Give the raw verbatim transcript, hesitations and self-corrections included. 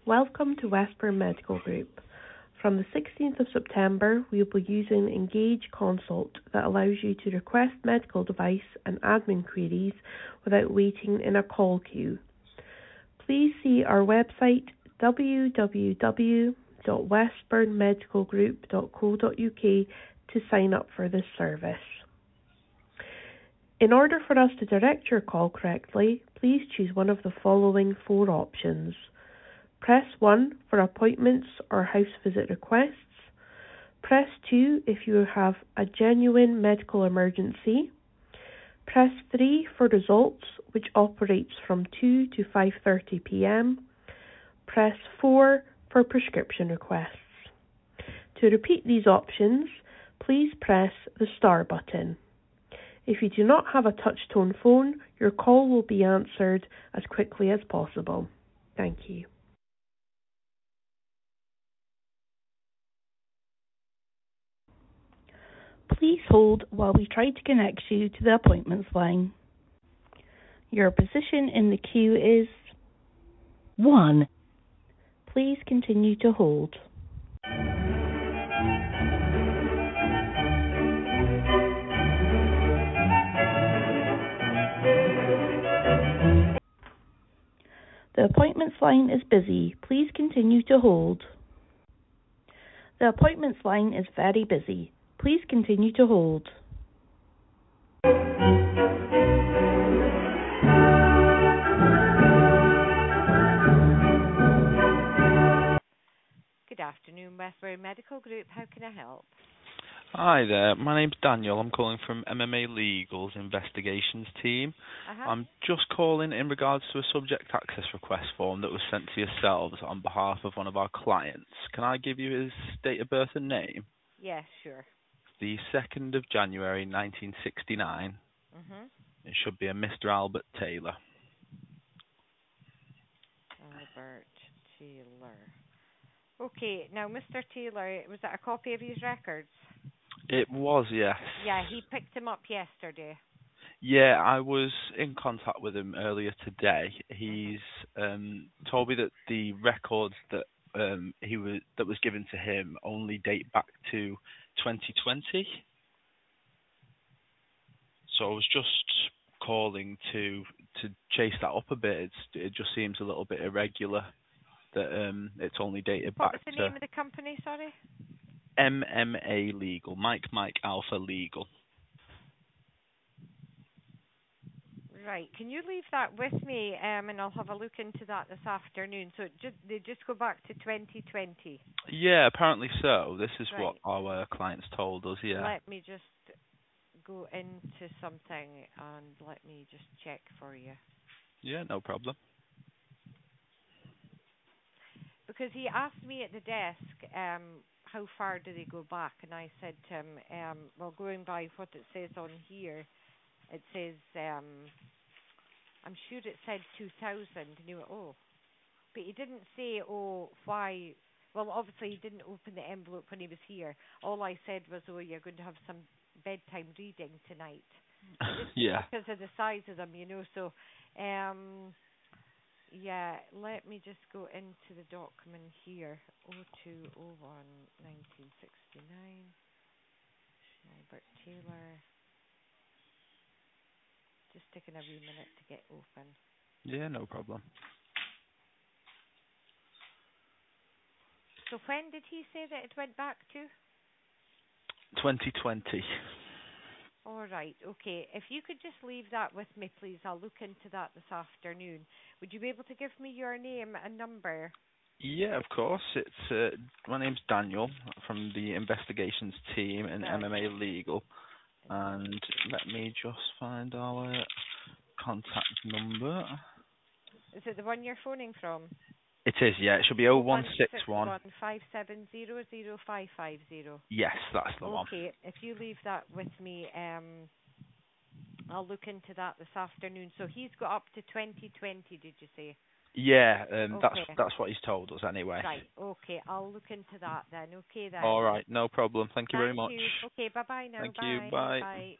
Welcome to Westburn Medical Group. From the sixteenth of September, we will be using Engage Consult that allows you to request medical device and admin queries without waiting in a call queue. Please see our website w w w dot westburn medical group dot co dot u k to sign up for this service. In order for us to direct your call correctly, please choose one of the following four options. Press one for appointments or house visit requests. Press two if you have a genuine medical emergency. Press three for results, which operates from two to five thirty p m. Press four for prescription requests. To repeat these options, please press the star button. If you do not have a touch-tone phone, your call will be answered as quickly as possible. Thank you. Please hold while we try to connect you to the appointments line. Your position in the queue is one. Please continue to hold. The appointments line is busy. Please continue to hold. The appointments line is very busy. Please continue to hold. Good afternoon, Westbury Medical Group. How can I help? Hi there, my name's Daniel. I'm calling from M M A Legal's investigations team. Uh-huh. I'm just calling in regards to a subject access request form that was sent to yourselves on behalf of one of our clients. Can I give you his date of birth and name? Yeah, sure. The second of January nineteen sixty-nine. Mm-hmm. It should be a Mister Albert Taylor. Albert Taylor. Okay, now Mister Taylor, was that a copy of his records? It was, yes. Yeah, he picked him up yesterday. Yeah, I was in contact with him earlier today. He's um, told me that the records that um, he was that was given to him only date back to twenty twenty. So I was just calling to to chase that up a bit. It's, it just seems a little bit irregular that um, it's only dated What back was the to name of the company, sorry? M M A Legal, Mike Mike Alpha Legal. Right, can you leave that with me, um, and I'll have a look into that this afternoon. So it just, they just go back to twenty twenty. Yeah, apparently so. This is Right. what our clients told us, yeah. Let me just go into something and let me just check for you. Yeah, no problem. Because he asked me at the desk, um, how far do they go back? And I said to him, um, well, going by what it says on here, it says, um, I'm sure it said two thousand. And he went, oh. But he didn't say, oh, why. Well, obviously he didn't open the envelope when he was here. All I said was, oh, you're going to have some bedtime reading tonight. Just Yeah. because of the size of them, you know. So, um, yeah, let me just go into the document here. oh two oh one nineteen sixty-nine. Albert Taylor. Just taking a wee minute to get open. Yeah, no problem. So when did he say that it went back to? twenty twenty. All right, okay. If you could just leave that with me, please. I'll look into that this afternoon. Would you be able to give me your name and number? Yeah, of course. It's uh, my name's Daniel from the investigations team in M M A Legal. And let me just find our contact number. Is it the one you're phoning from? It is, yeah. It should be oh one six one. five seven zero zero five five zero. Yes, that's the one. Okay, if you leave that with me, um, I'll look into that this afternoon. So he's got up to twenty twenty, did you say? Yeah, um, okay. that's that's what he's told us anyway. Right, okay. I'll look into that then. Okay then. All right, no problem. Thank you Thank very much. you. Okay, bye-bye now. Thank bye. you. Bye. Bye.